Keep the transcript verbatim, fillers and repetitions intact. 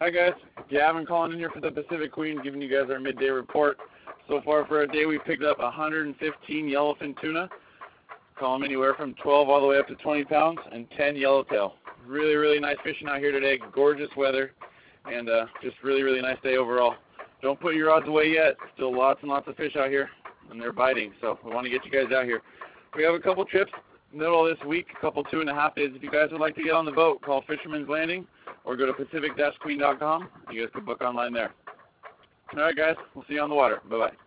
Hi guys, Gavin calling in here for the Pacific Queen, giving you guys our midday report. So far for our day, we picked up one hundred fifteen yellowfin tuna. Call them anywhere from twelve all the way up to twenty pounds, and ten yellowtail. Really, really nice fishing out here today. Gorgeous weather, and uh, just really, really nice day overall. Don't put your rods away yet. Still lots and lots of fish out here, and they're biting. So we want to get you guys out here. We have a couple trips middle of this week, a couple two and a half days. If you guys would like to get on the boat, call Fisherman's Landing or go to pacific dash queen dot com. You guys can book online there. All right, guys. We'll see you on the water. Bye-bye.